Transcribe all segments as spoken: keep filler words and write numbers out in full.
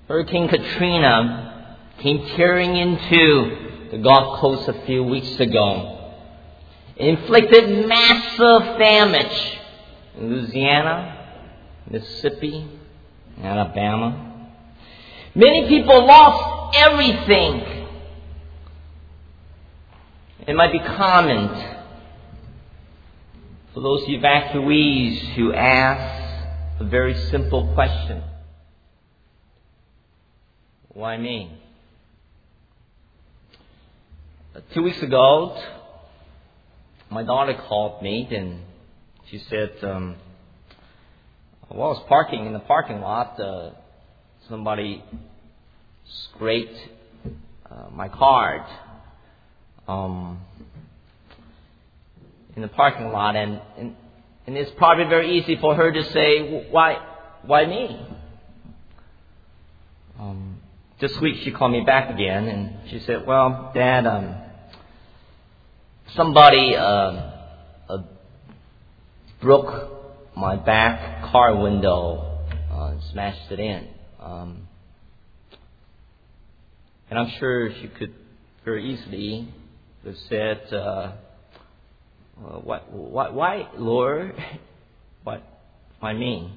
Hurricane Katrina came tearing into the Gulf Coast a few weeks ago. It inflicted massive damage in Louisiana, Mississippi, and Alabama. Many people lost everything. It might be common for those evacuees who ask a very simple question. Why me? Two weeks ago, my daughter called me and she said, um, while I was parking in the parking lot, uh, somebody scraped uh, my card um, in the parking lot, and, and and it's probably very easy for her to say, why, why me? Um, this week she called me back again and she said, well, Dad, um, somebody uh, uh, broke my back car window, uh, smashed it in. Um, and I'm sure she could very easily have said, uh, uh, what, why, why, Lord? What, why me?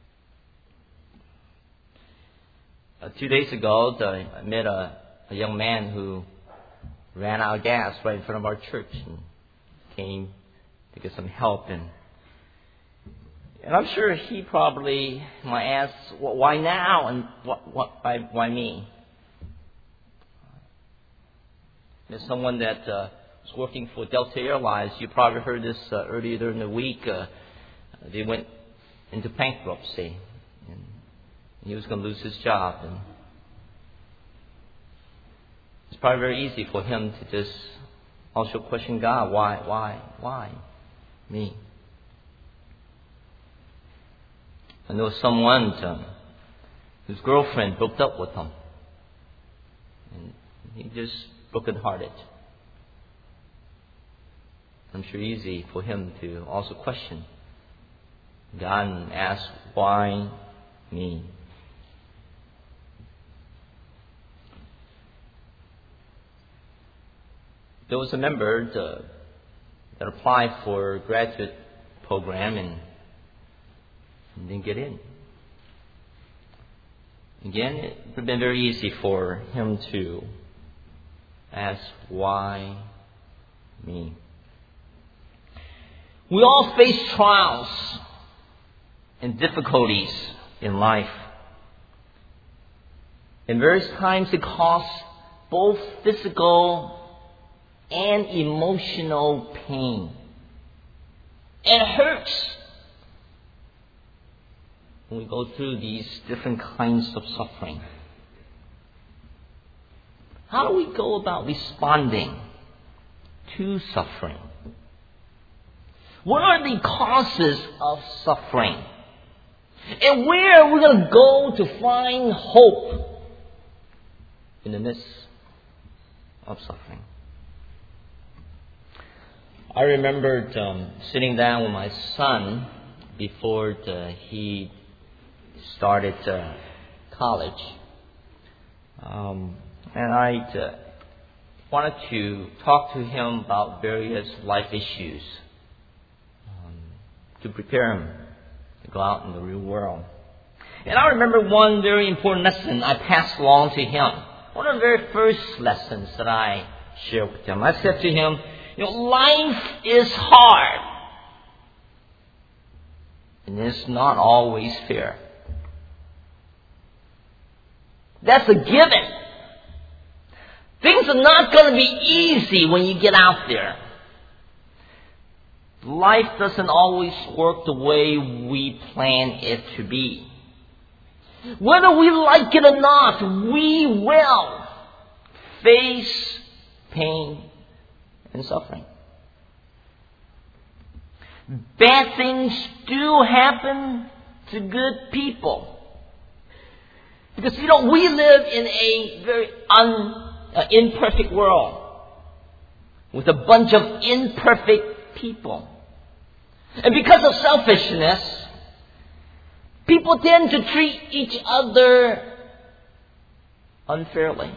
Uh, two days ago, the, I met a, a young man who ran out of gas right in front of our church and came to get some help. And And I'm sure he probably might ask, well, why now and what, what, why, why me? There's someone that uh, was working for Delta Airlines. You probably heard this uh, earlier during the week. Uh, they went into bankruptcy, and he was going to lose his job. And it's probably very easy for him to just also question God, why, why, why me? I know someone um, whose girlfriend broke up with him. And he just broken-hearted. I'm sure easy for him to also question God and ask, why me? There was a member to, that applied for a graduate program and and didn't get in. Again, it would have been very easy for him to ask, why me? We all face trials and difficulties in life. In various times it costs both physical and emotional pain. It hurts when we go through these different kinds of suffering. How do we go about responding to suffering? What are the causes of suffering? And where are we going to go to find hope in the midst of suffering? I remembered um, sitting down with my son before the, he started uh, college. Um, and I uh, wanted to talk to him about various life issues um, to prepare him to go out in the real world. And I remember one very important lesson I passed along to him. One of the very first lessons that I shared with him. I said to him, you know, life is hard. And it's not always fair. That's a given. Things are not going to be easy when you get out there. Life doesn't always work the way we plan it to be. Whether we like it or not, we will face pain and suffering. Bad things do happen to good people. Because, you know, we live in a very un, uh, imperfect world with a bunch of imperfect people. And because of selfishness, people tend to treat each other unfairly.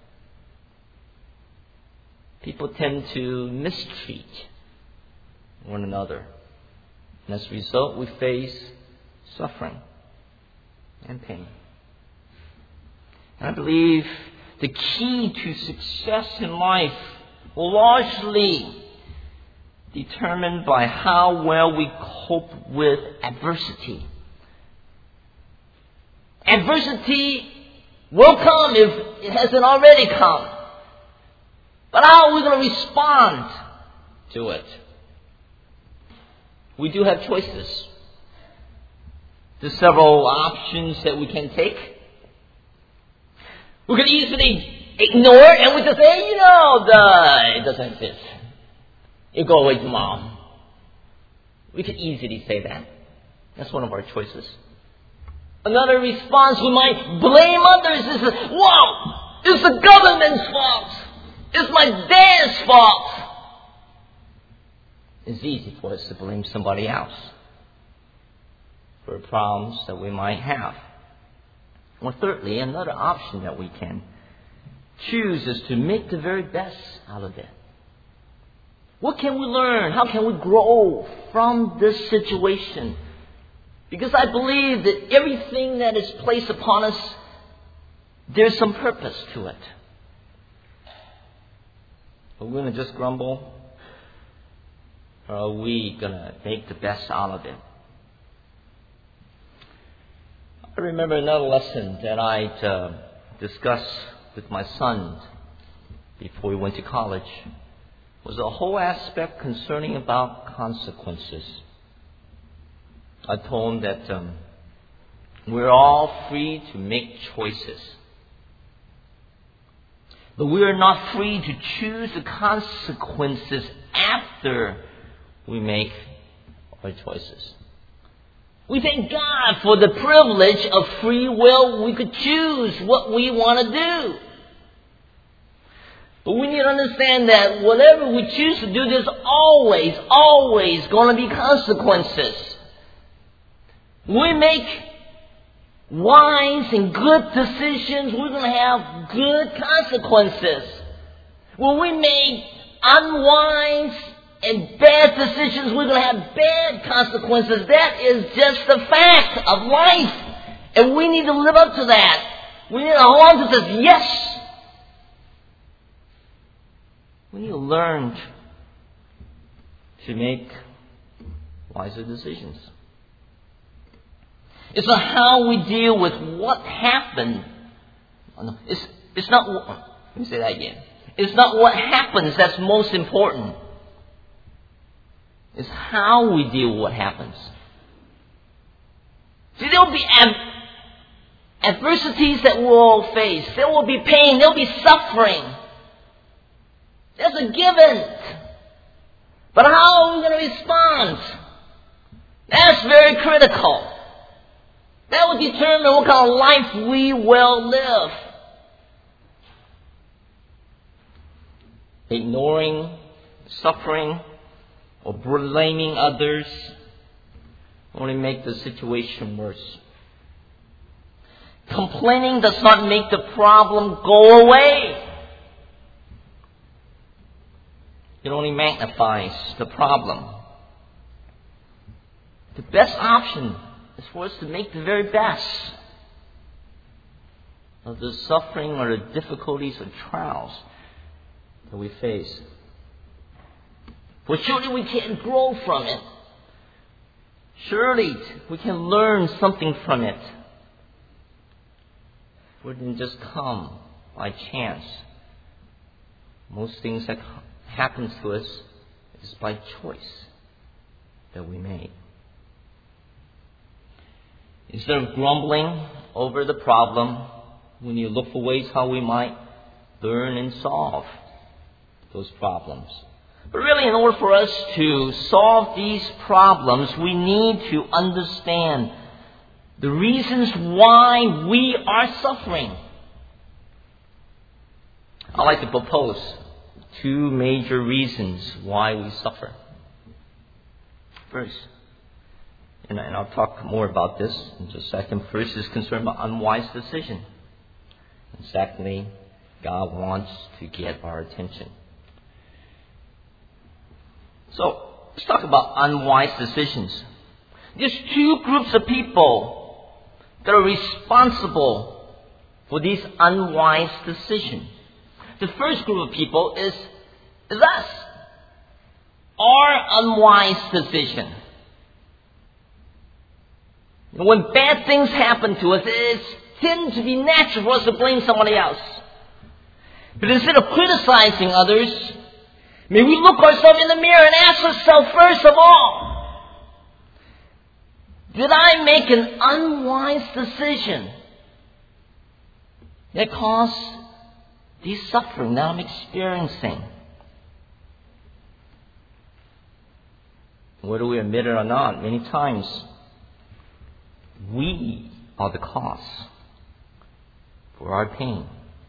People tend to mistreat one another. And as a result, we face suffering and pain. And I believe the key to success in life will largely determined by how well we cope with adversity. Adversity will come if it hasn't already come. But how are we going to respond to it? We do have choices. There's several options that we can take. We could easily ignore it and we just say, you know, the, it doesn't exist. It'll go away tomorrow. We could easily say that. That's one of our choices. Another response, we might blame others. This is, whoa, it's the government's fault. It's my dad's fault. It's easy for us to blame somebody else for problems that we might have. Or thirdly, another option that we can choose is to make the very best out of it. What can we learn? How can we grow from this situation? Because I believe that everything that is placed upon us, there's some purpose to it. Are we going to just grumble? Or are we going to make the best out of it? I remember another lesson that I'd uh, discussed with my son before we went to college. Was a whole aspect concerning about consequences. I told him that um, we're all free to make choices. But we are not free to choose the consequences after we make our choices. We thank God for the privilege of free will. We could choose what we want to do. But we need to understand that whatever we choose to do, there's always, always going to be consequences. We make wise and good decisions, we're going to have good consequences. When we make unwise and bad decisions, we're going to have bad consequences. That is just the fact of life. And we need to live up to that. We need to hold on to this. Yes! We need to learn to make wiser decisions. It's not how we deal with what happened. It's, it's not, let me say that again. It's not what happens that's most important. It's how we deal with what happens. See, there will be ad- adversities that we'll face. There will be pain. There will be suffering. That's a given. But how are we going to respond? That's very critical. That will determine what kind of life we will live. Ignoring suffering or blaming others only make the situation worse. Complaining does not make the problem go away. It only magnifies the problem. The best option is for us to make the very best of the suffering or the difficulties or trials that we face. For surely we can grow from it. Surely we can learn something from it. It wouldn't just come by chance. Most things that happens to us is by choice that we make. Instead of grumbling over the problem, we need to look for ways how we might learn and solve those problems. But really, in order for us to solve these problems, we need to understand the reasons why we are suffering. I'd like to propose two major reasons why we suffer. First, and I'll talk more about this in just a second. First is concerned about unwise decision. And secondly, God wants to get our attention. So, let's talk about unwise decisions. There's two groups of people that are responsible for these unwise decisions. The first group of people is, is us. Our unwise decision. When bad things happen to us, it tends to be natural for us to blame somebody else. But instead of criticizing others, may we look ourselves in the mirror and ask ourselves first of all, did I make an unwise decision that caused this suffering that I'm experiencing? Whether we admit it or not, many times we are the cause for our pain.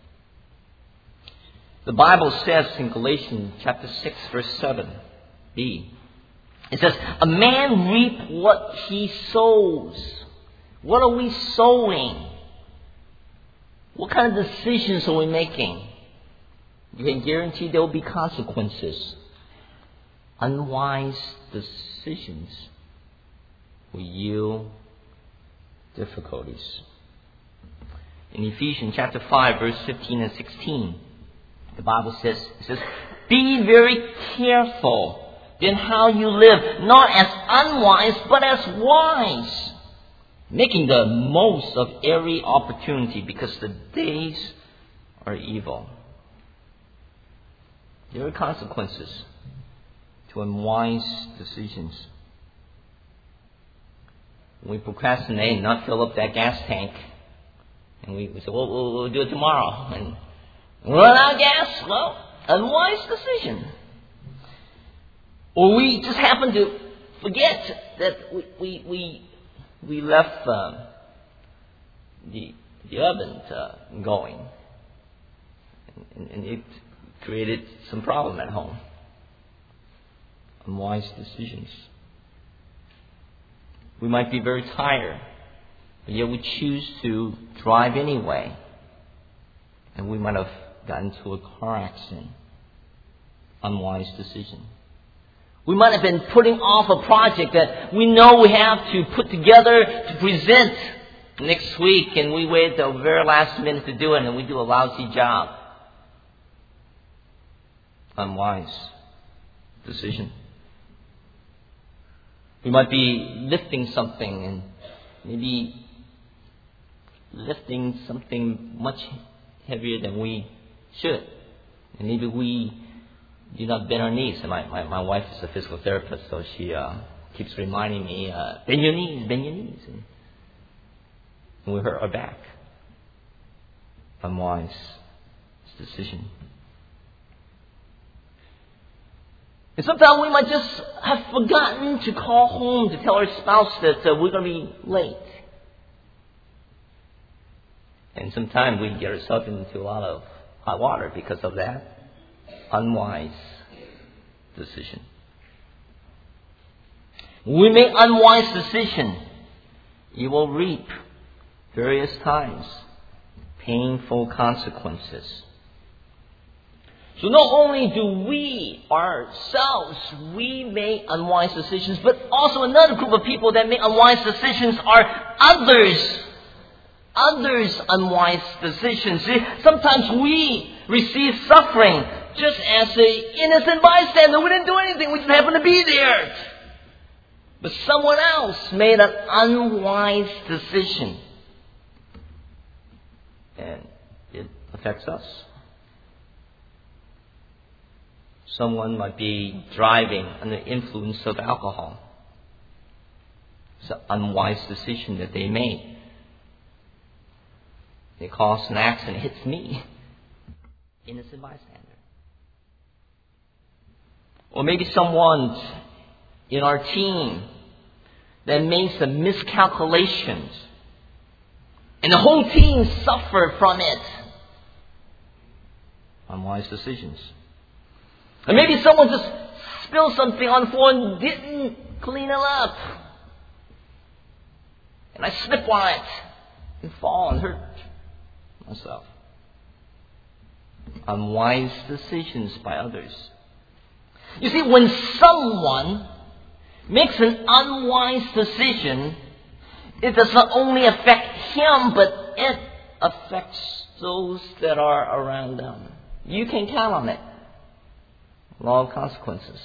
The Bible says in Galatians chapter six, verse seven b, it says, a man reap what he sows. What are we sowing? What kind of decisions are we making? You can guarantee there will be consequences. Unwise decisions will yield difficulties. In Ephesians chapter five, verse fifteen and sixteen, the Bible says, it says, be very careful then how you live, not as unwise, but as wise, making the most of every opportunity, because the days are evil. There are consequences to unwise decisions. When we procrastinate and not fill up that gas tank, and we, we say, well, we'll, we'll do it tomorrow, and run out of gas, well, unwise decision. Or we just happen to forget that we we we, we left um, the the oven uh, going, and, and it created some problem at home. Unwise decisions. We might be very tired, but yet we choose to drive anyway, and we might have gotten into a car accident. Unwise decision. We might have been putting off a project that we know we have to put together to present next week, and we wait till the very last minute to do it, and we do a lousy job. Unwise decision. We might be lifting something, and maybe lifting something much heavier than we should. And maybe we do not bend our knees. And my, my, my wife is a physical therapist, so she uh, keeps reminding me, uh, bend your knees, bend your knees. And, and we hurt our back. Unwise decision. And sometimes we might just have forgotten to call home to tell our spouse that uh, we're going to be late. And sometimes we get ourselves into a lot of hot water because of that unwise decision. When we make unwise decision, you will reap various times painful consequences. So not only do we ourselves, we make unwise decisions, but also another group of people that make unwise decisions are others. Others' unwise decisions. See, sometimes we receive suffering just as an innocent bystander. We didn't do anything. We just happened to be there. But someone else made an unwise decision. And it affects us. Someone might be driving under the influence of alcohol. It's an unwise decision that they made. It caused an accident. It hits me. Innocent bystander. Or maybe someone in our team that made some miscalculations. And the whole team suffered from it. Unwise decisions. And maybe someone just spilled something on the floor and didn't clean it up. And I slip on it and fall and hurt myself. unwise decisions by others. You see, when someone makes an unwise decision, it does not only affect him, but it affects those that are around them. You can count on it. Law of consequences.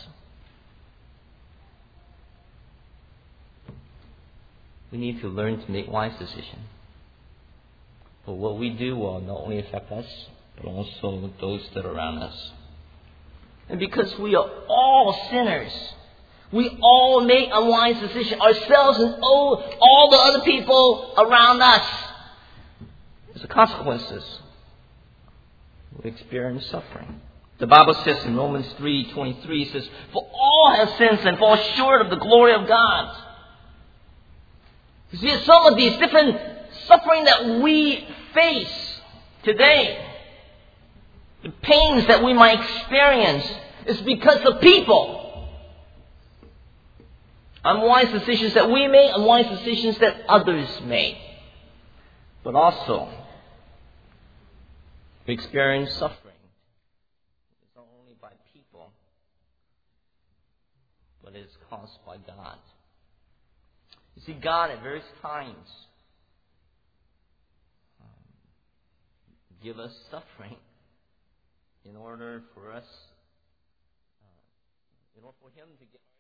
We need to learn to make wise decisions. But what we do will not only affect us, but also those that are around us. And because we are all sinners, we all make unwise decisions, ourselves and all, all the other people around us. As a consequences, we experience suffering. The Bible says in Romans three twenty-three, it says, "For all have sinned and fall short of the glory of God." You see, some of these different suffering that we face today, the pains that we might experience, is because of people. Unwise decisions that we make, unwise decisions that others make. But also, we experience suffering. It's not only by people, but it's caused by God. You see, God at various times um, give us suffering in order for us, uh, in order for Him to get.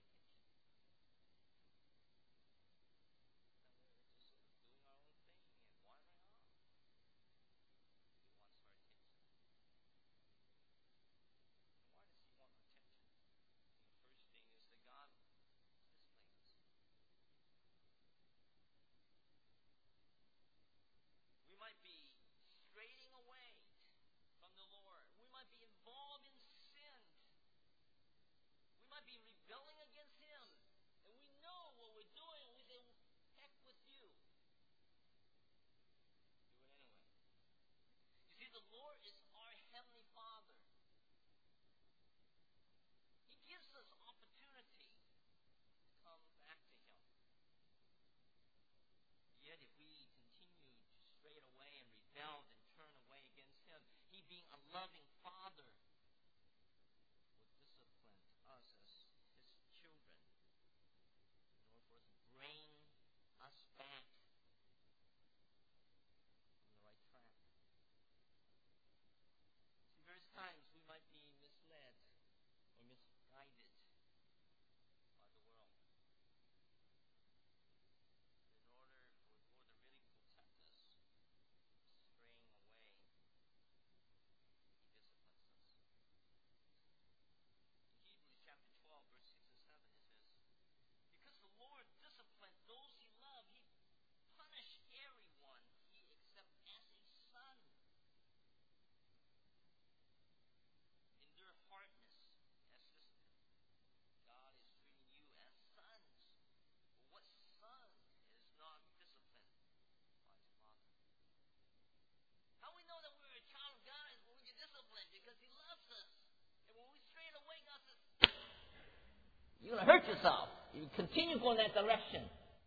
You're going to hurt yourself. You continue going that direction.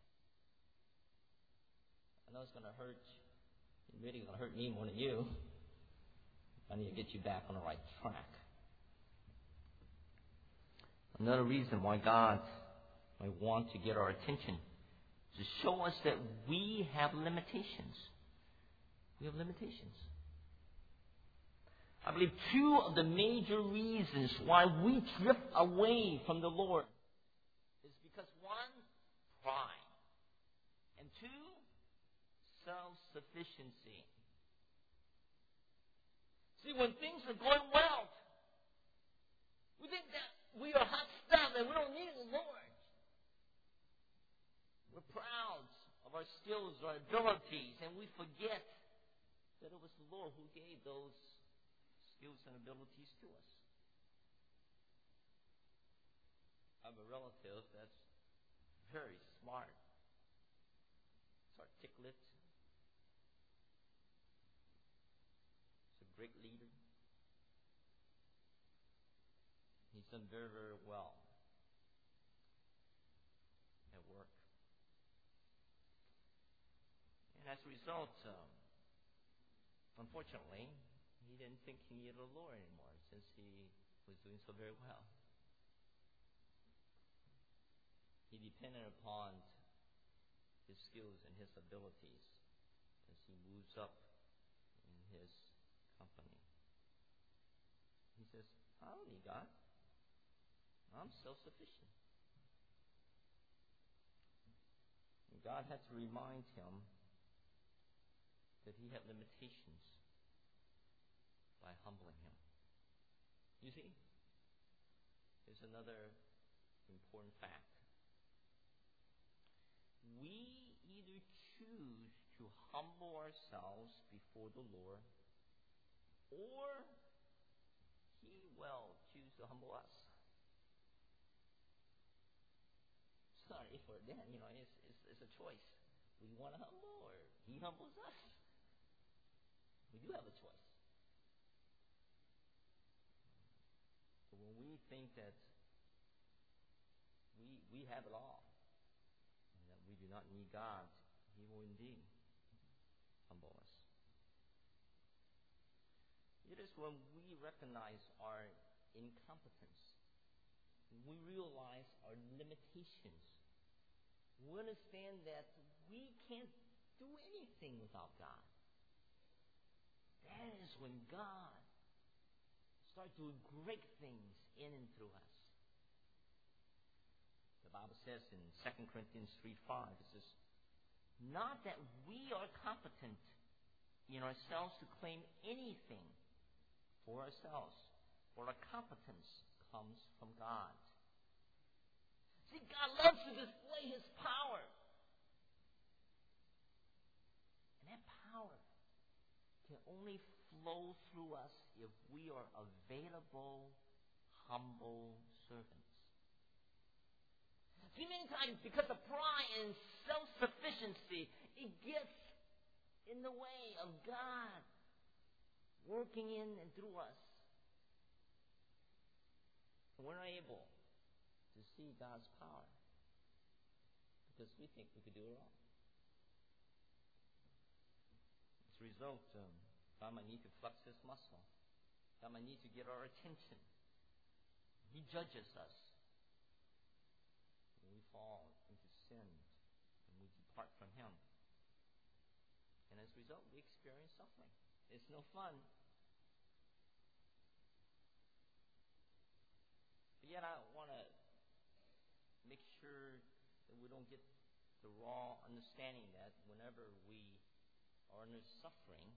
I know it's going to hurt. It's really going to hurt me more than you. I need to get you back on the right track. Another reason why God might want to get our attention is to show us that we have limitations. We have limitations. I believe two of the major reasons why we drift away from the Lord is because, one, pride, and two, self-sufficiency. See, when things are going well, we think that we are hot stuff and we don't need the Lord. We're proud of our skills, our abilities, and we forget that it was the Lord who gave those skills and abilities to us. I have a relative that's very smart. It's articulate. He's a great leader. He's done very, very well at work. And as a result, um, unfortunately, He didn't think he needed the Lord anymore since he was doing so very well. He depended upon his skills and his abilities as he moves up in his company. He says, I don't need God. I'm self-sufficient. And God had to remind him that he had limitations by humbling him. You see, here's another important fact. We either choose to humble ourselves before the Lord, or He will choose to humble us. Sorry for that, you know, it's, it's, it's a choice. We want to humble, or He humbles us. We do have a choice. But when we think that we we have it all, and that we do not need God, He will indeed humble us. It is when we recognize our incompetence, we realize our limitations, we understand that we can't do anything without God. That is when God starts doing great things in and through us. The Bible says in Second Corinthians three five, it says, not that we are competent in ourselves to claim anything for ourselves, for our competence comes from God. See, God loves to display His power. And that power can only flow through us if we are available, humble servants. See, many times because of pride and self-sufficiency, it gets in the way of God working in and through us. And we're not able to see God's power because we think we could do it all. As a result, um, God might need to flex His muscle. God might need to get our attention. He judges us when we fall into sin and we depart from Him. And as a result, we experience suffering. It's no fun. But yet I want to make sure that we don't get the wrong understanding that whenever we are under suffering,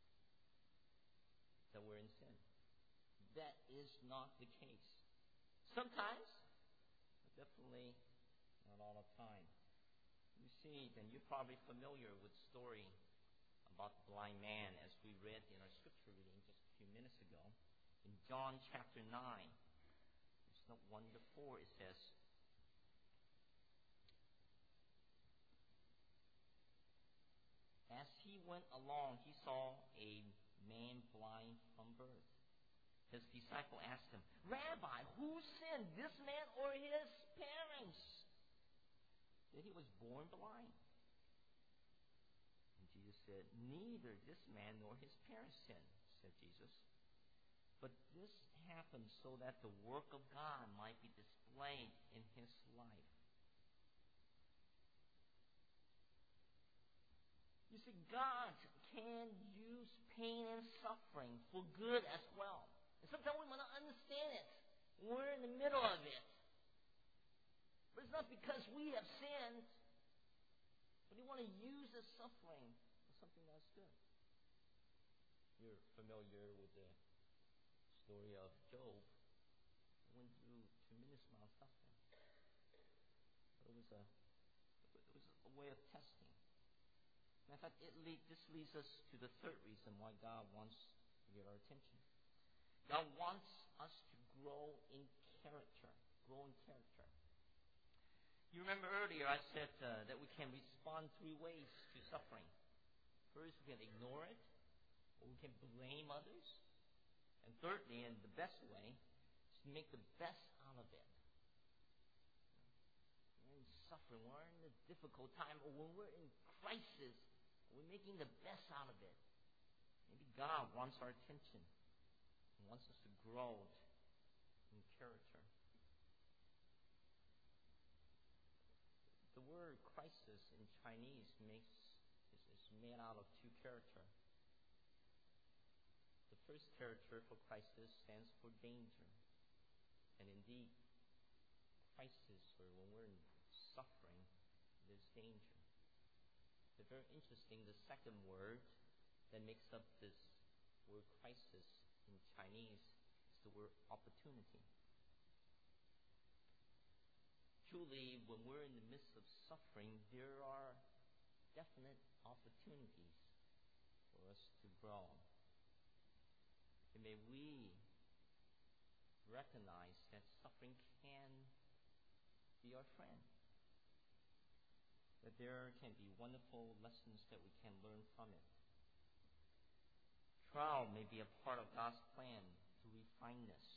that we're in sin. That is not the case. Sometimes, but definitely not all the time. You see, and you're probably familiar with the story about the blind man as we read in our scripture reading just a few minutes ago. In John chapter nine, verse one to four, it says, as he went along, he saw a man blind from birth. His disciple asked him, Rabbi, who sinned, this man or his parents, that he was born blind? And Jesus said, neither this man nor his parents sinned, said Jesus. But this happened so that the work of God might be displayed in his life. You see, God can use pain and suffering for good as well. And sometimes we might not understand it. We're in the middle of it. But it's not because we have sinned. But He wants to use the suffering for something that's good. You're familiar with the story of Job. He went through a tremendous amount of suffering. But it was a, it was a way of testing. Matter of fact, it lead, this leads us to the third reason why God wants to get our attention. God wants us to grow in character. Grow in character. You remember earlier I said uh, that we can respond three ways to suffering. First, we can ignore it, or we can blame others. And thirdly, and the best way, is to make the best out of it. We're in suffering, we're in a difficult time, or when we're in crisis, we're making the best out of it. Maybe God wants our attention. He wants us to grow in character. The word crisis in Chinese makes is, is made out of two characters. The first character for crisis stands for danger. And indeed, crisis, or when we're in suffering, there's danger. But very interesting, the second word that makes up this word crisis in Chinese is the word opportunity. Truly, when we're in the midst of suffering, there are definite opportunities for us to grow. And may we recognize that suffering can be our friend. That there can be wonderful lessons that we can learn from it. Trial may be a part of God's plan to refine us.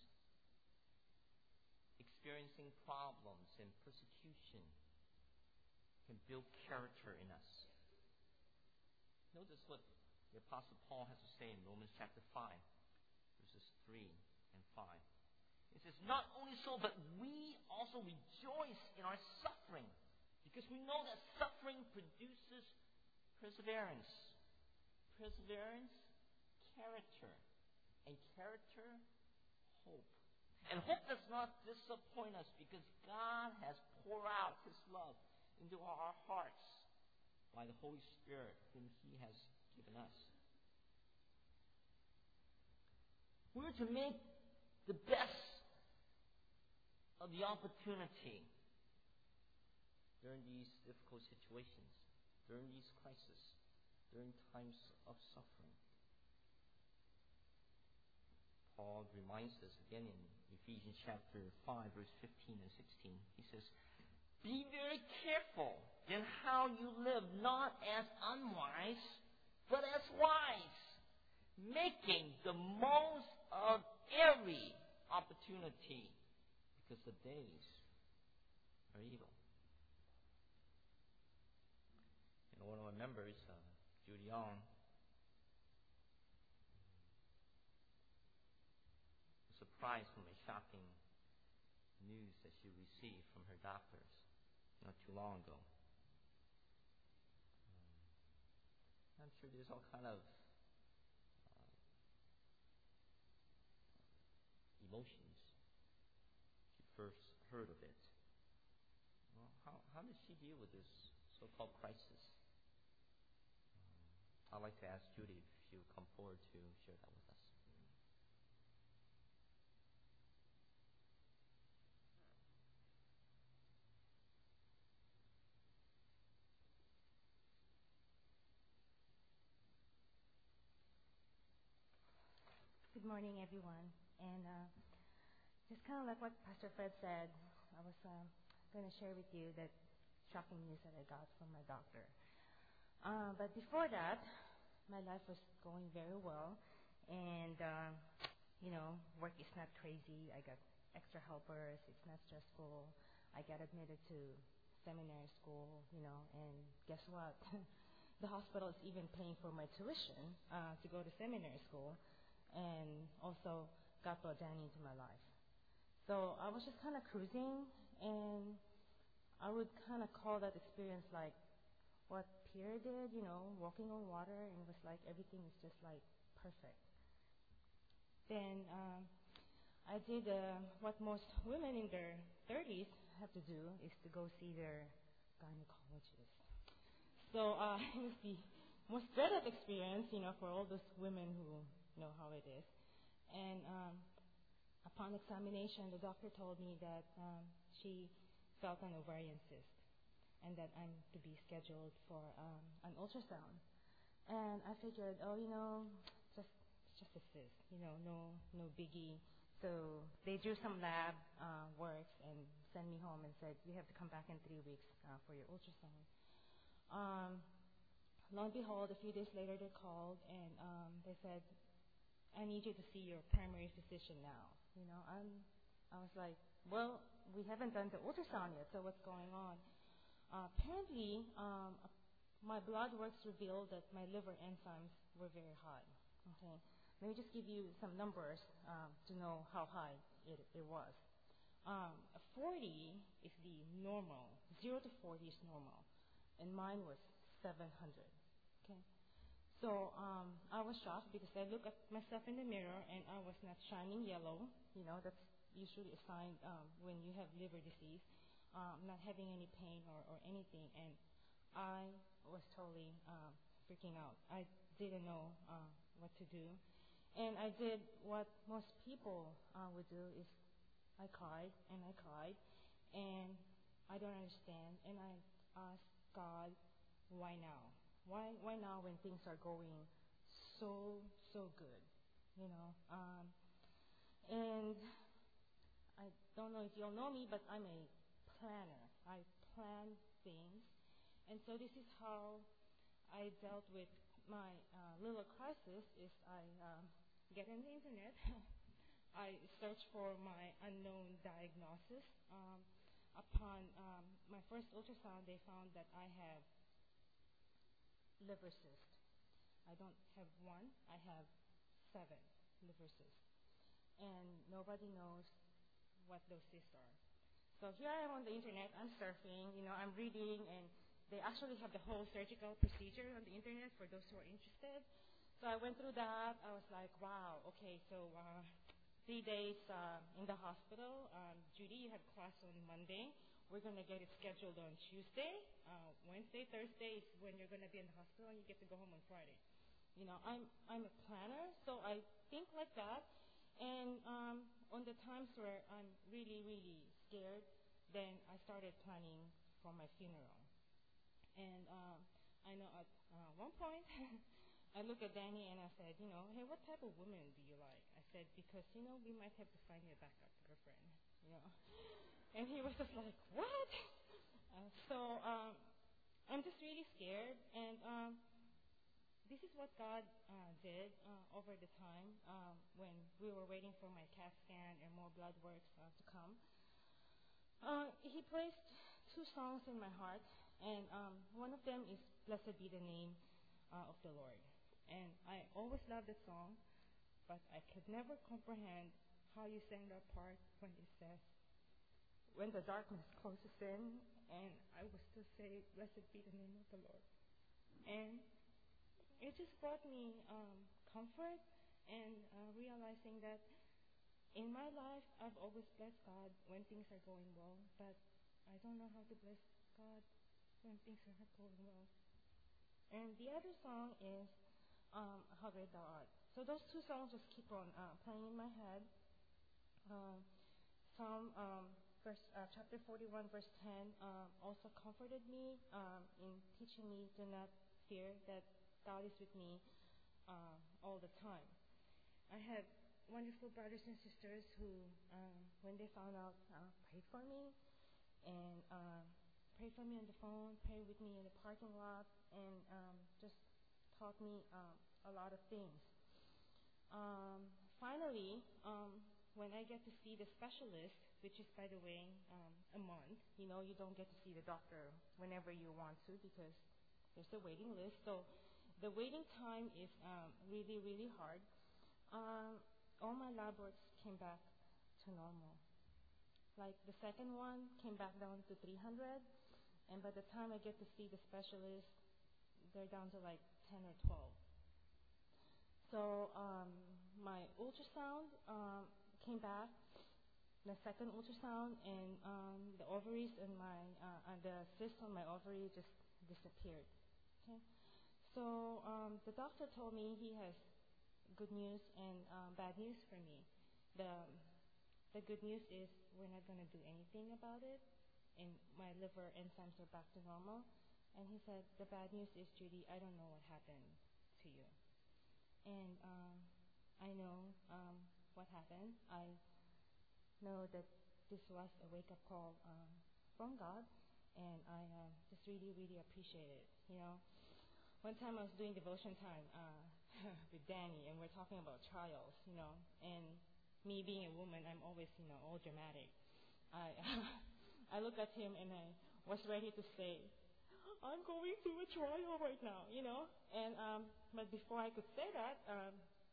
Experiencing problems and persecution can build character in us. Notice what the Apostle Paul has to say in Romans chapter five, verses three and five. It says, not only so, but we also rejoice in our suffering, because we know that suffering produces perseverance. Perseverance, character. And character, hope. And hope does not disappoint us, because God has poured out His love into our hearts by the Holy Spirit whom He has given us. We're to make the best of the opportunity during these difficult situations, during these crises, during times of suffering. Paul reminds us again in Ephesians chapter five, verse fifteen and sixteen. He says, be very careful in how you live, not as unwise, but as wise, making the most of every opportunity, because the days are evil. And one of my members, uh, Judy Young, was surprised from the shocking news that she received from her doctors not too long ago. Um, I'm sure there's all kind of uh, emotions. She first heard of it. Well, how how did she deal with this so-called crisis? Um, I'd like to ask Judy if she would come forward to share that with us. Good morning, everyone. And uh, just kind of like what Pastor Fred said, I was uh, going to share with you that shocking news that I got from my doctor. Uh, but before that, my life was going very well. And, uh, you know, work is not crazy. I got extra helpers. It's not stressful. I got admitted to seminary school, you know, and guess what? The hospital is even paying for my tuition uh, to go to seminary school. And also God brought Danny into my life. So I was just kind of cruising, and I would kind of call that experience like what Pierre did, you know, walking on water, and it was like everything is just like perfect. Then um, I did uh, what most women in their thirties have to do, is to go see their gynecologist. So uh, it was the most dreaded experience, you know, for all those women who know how it is. And um, upon examination, the doctor told me that um, she felt an ovarian cyst, and that I'm to be scheduled for um, an ultrasound. And I figured, oh, you know, just it's just a cyst, you know, no no biggie. So they drew some lab uh, works and sent me home and said, you have to come back in three weeks uh, for your ultrasound. Um, lo and behold, a few days later they called, and um, they said, I need you to see your primary physician now. You know, I'm, I was like, well, we haven't done the ultrasound yet, so what's going on? Uh, apparently, um, my blood works revealed that my liver enzymes were very high. Okay, let me just give you some numbers um, to know how high it, it was. Um, forty is the normal. Zero to forty is normal, and mine was seven hundred. Okay, so um, I was shocked because I looked at myself in the mirror and I was not shining yellow. You know, that's usually a sign um, when you have liver disease. Um, not having any pain or, or anything, and I was totally um, freaking out. I didn't know uh, what to do, and I did what most people uh, would do is I cried and I cried, and I don't understand, and I asked God, why now? Why why now when things are going so so good, you know? Um, and I don't know if you'll know me, but I'm a planner. I plan things, and so this is how I dealt with my uh, little crisis. Is I um, get on the internet. I search for my unknown diagnosis. Um, upon um, my first ultrasound, they found that I have liver cyst. I don't have one, I have seven liver cysts. And nobody knows what those cysts are. So here I am on the internet, I'm surfing, you know, I'm reading, and they actually have the whole surgical procedure on the internet for those who are interested. So I went through that. I was like, wow, okay, so uh, three days uh, in the hospital. Um, Judy, you have class on Monday. We're going to get it scheduled on Tuesday. Uh, Wednesday, Thursday is when you're going to be in the hospital, and you get to go home on Friday. You know, I'm I'm a planner, so I think like that. And um, on the times where I'm really, really scared, then I started planning for my funeral. And um, I know at uh, one point, I looked at Danny and I said, you know, hey, what type of woman do you like? I said, because, you know, we might have to find you a backup girlfriend, you know. And he was just like, what? Uh, so um, I'm just really scared. And um, this is what God uh, did uh, over the time um, when we were waiting for my CAT scan and more blood works uh, to come. Uh, he placed two songs in my heart, and um, one of them is Blessed Be the Name uh, of the Lord. And I always loved the song, but I could never comprehend how you sang that part when it says, when the darkness closes in, and I was to say, Blessed be the name of the Lord. And it just brought me um, comfort and uh, realizing that in my life, I've always blessed God when things are going well, but I don't know how to bless God when things are not going well. And the other song is um, How Great Thou Art. So those two songs just keep on uh, playing in my head. Um, Psalm um, verse, uh, chapter forty-one, verse ten um, also comforted me um, in teaching me to not fear, that God is with me uh, all the time. I have wonderful brothers and sisters who, um, when they found out, uh, prayed for me and uh, prayed for me on the phone, prayed with me in the parking lot, and um, just taught me um, a lot of things. Um, finally, um, when I get to see the specialist, which is, by the way, um, a month, you know, you don't get to see the doctor whenever you want to because there's a waiting list. So the waiting time is um, really, really hard. Um, all my lab works came back to normal. Like the second one came back down to three hundred, and by the time I get to see the specialist, they're down to like ten or twelve. So um, my ultrasound um, came back, the second ultrasound, and um, the ovaries and my uh, and the cyst on my ovary just disappeared. Okay, so um, the doctor told me he has good news and um, bad news for me. The the good news is we're not going to do anything about it, and my liver enzymes are back to normal. And he said the bad news is, Judy, I don't know what happened to you. And um, I know um, what happened. I know that this was a wake-up call um, from God, and I uh, just really, really appreciate it. You know, one time I was doing devotion time uh, with Danny, and we're talking about trials. You know, and me being a woman, I'm always, you know, all dramatic. I I looked at him and I was ready to say, I'm going through a trial right now, you know. And um, but before I could say that, um,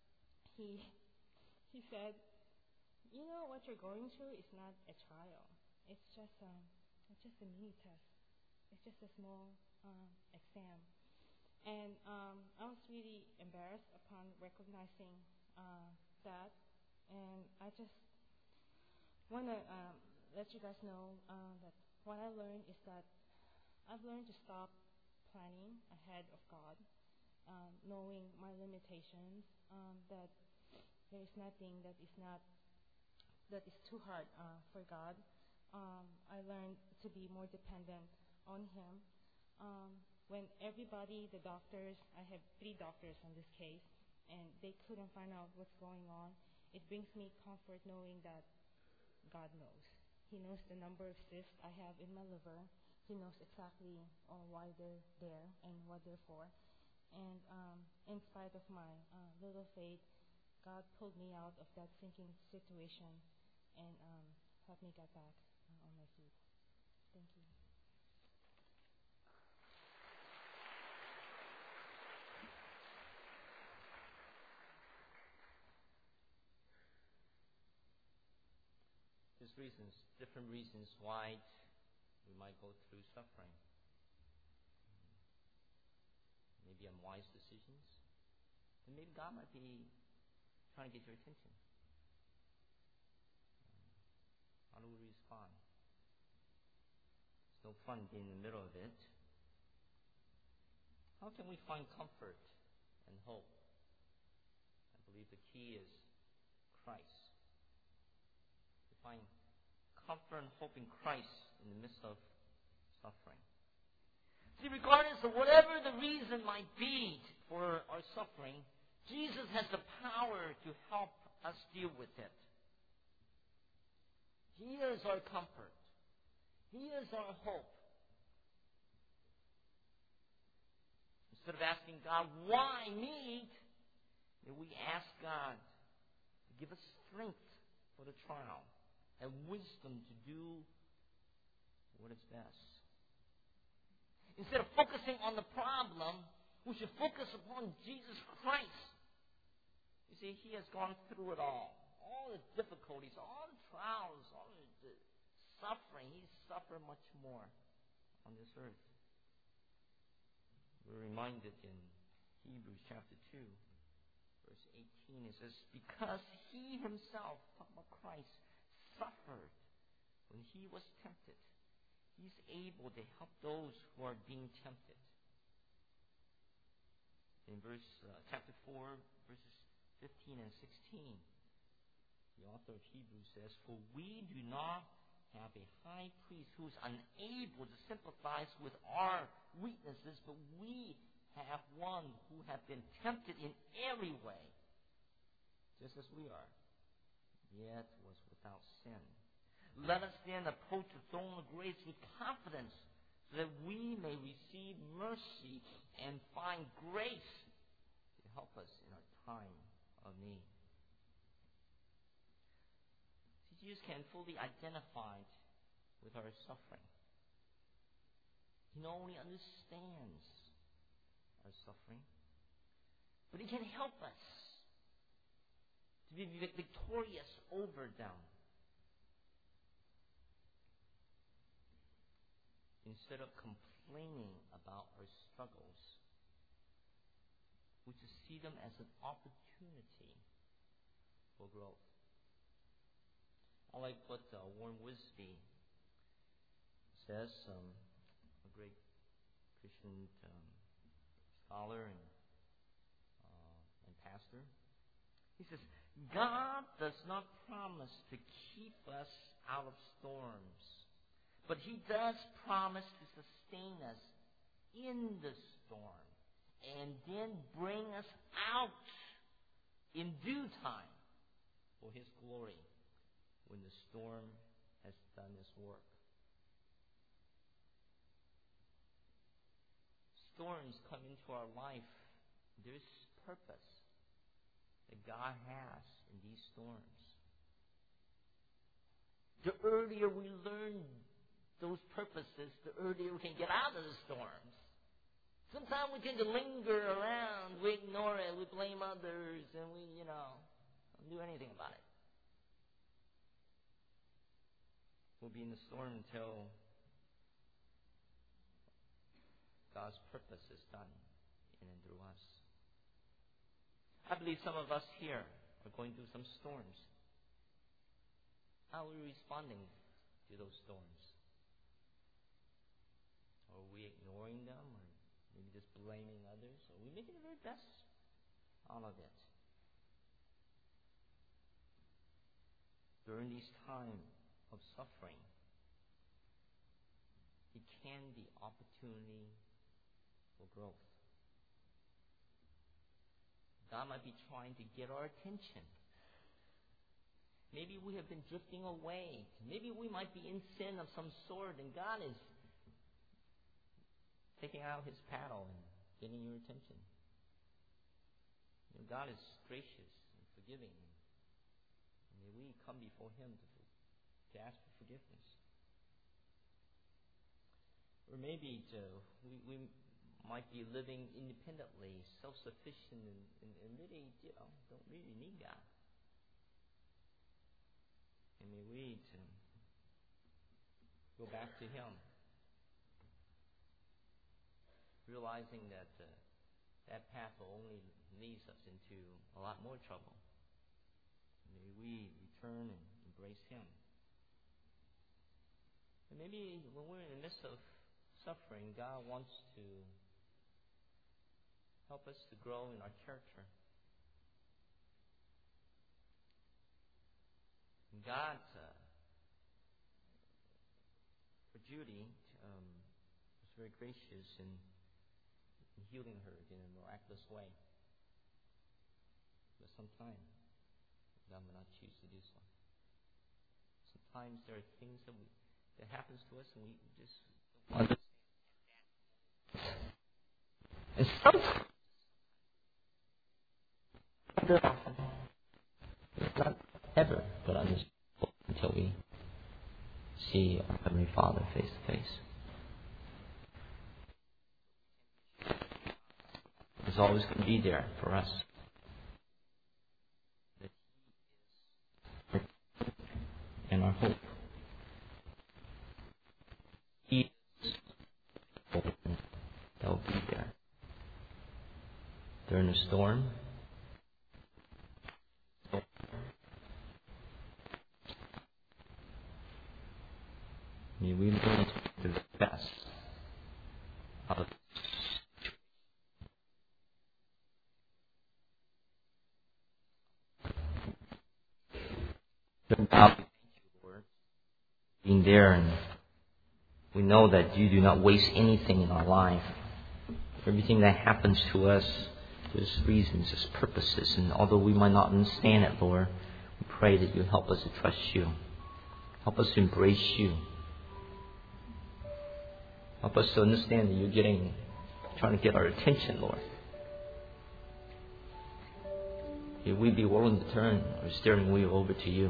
he he said, "You know what you're going through is not a trial. It's just um, it's just a mini test. It's just a small um, exam." And um, I was really embarrassed upon recognizing uh, that, and I just want to um, let you guys know uh, that what I learned is that I've learned to stop planning ahead of God, um, knowing my limitations, um, that there is nothing that is not that is too hard uh, for God. Um, I learned to be more dependent on Him. Um, when everybody, the doctors, I have three doctors on this case, and they couldn't find out what's going on, it brings me comfort knowing that God knows. He knows the number of cysts I have in my liver. He knows exactly uh, why they're there and what they're for. And um, in spite of my uh, little faith, God pulled me out of that sinking situation and um, helped me get back uh, on my feet. Thank you. There's reasons, different reasons why we might go through suffering. Maybe unwise decisions. And maybe God might be trying to get your attention. How do we respond? It's no fun being in the middle of it. How can we find comfort and hope? I believe the key is Christ. To find comfort and hope in Christ in the midst of suffering. See, regardless of whatever the reason might be for our suffering, Jesus has the power to help us deal with it. He is our comfort. He is our hope. Instead of asking God, why me? May we ask God to give us strength for the trial and wisdom to do what is best. Instead of focusing on the problem, we should focus upon Jesus Christ. You see, He has gone through it all. All the difficulties, all the trials, all the suffering. He suffered much more on this earth. We're reminded in Hebrews chapter two, verse eighteen, it says, because He Himself, talking about Christ, suffered when He was tempted, He's able to help those who are being tempted. In verse uh, chapter four, verses fifteen and sixteen, the author of Hebrews says, for we do not have a high priest who is unable to sympathize with our weaknesses, but we have one who has been tempted in every way, just as we are, yet was without sin. Let us then approach the throne of grace with confidence, so that we may receive mercy and find grace to help us in our time of need. See, Jesus can fully identify with our suffering. He not only understands our suffering, but He can help us to be victorious over them. Instead of complaining about our struggles, we should see them as an opportunity for growth. I like what uh, Warren Wiersbe says, um, a great Christian um, scholar and, uh, and pastor. He says, God does not promise to keep us out of storms, but He does promise to sustain us in the storm and then bring us out in due time for His glory when the storm has done its work. Storms come into our life. There's purpose that God has in these storms. The earlier we learn those purposes, the earlier we can get out of the storms. Sometimes we tend to linger around. We ignore it. We blame others. And we, you know, don't do anything about it. We'll be in the storm until God's purpose is done in and through us. I believe some of us here are going through some storms. How are we responding to those storms? Are we ignoring them, or maybe just blaming others? Are we making the very best out of it? During these times of suffering, it can be opportunity for growth. God might be trying to get our attention. Maybe we have been drifting away. Maybe we might be in sin of some sort, and God is taking out His paddle and getting your attention. You know, God is gracious and forgiving. And may we come before Him to, to ask for forgiveness. Or maybe to, we, we might be living independently, self-sufficient, and, and, and really, you know, don't really need God. And may we to go back to Him, realizing that uh, that path will only lead us into a lot more trouble. May we return and embrace Him. And maybe when we're in the midst of suffering, God wants to help us to grow in our character. God, uh, for Judy, um, was very gracious in, in healing her in a miraculous way. But sometimes God will not choose to do so. Sometimes there are things that we that happens to us, and we just don't understand. And sometimes it's not ever but understandable until we see our Heavenly Father face to face. He's always going to be there for us. And our hope. He is hope that will be there during the storm. May we learn to do the best out of God, thank you, Lord, being there, and we know that you do not waste anything in our life. Everything that happens to us, there's reasons, there's purposes, and although we might not understand it, Lord, we pray that you help us to trust you. Help us to embrace you. Help us to understand that you're getting, trying to get our attention, Lord. May we be willing to turn our steering wheel over to you.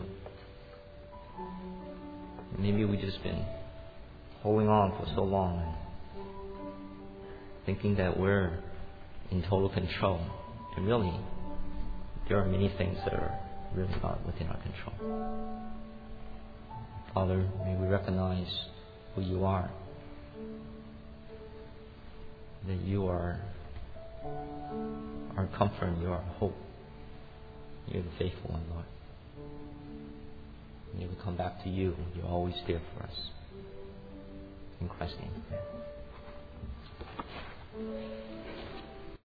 Maybe we've just been holding on for so long and thinking that we're in total control. And really, there are many things that are really not within our control. Father, may we recognize who you are. That you are our comfort and you are our hope. You're the faithful one, Lord. May we come back to you. You're always there for us. In Christ's name.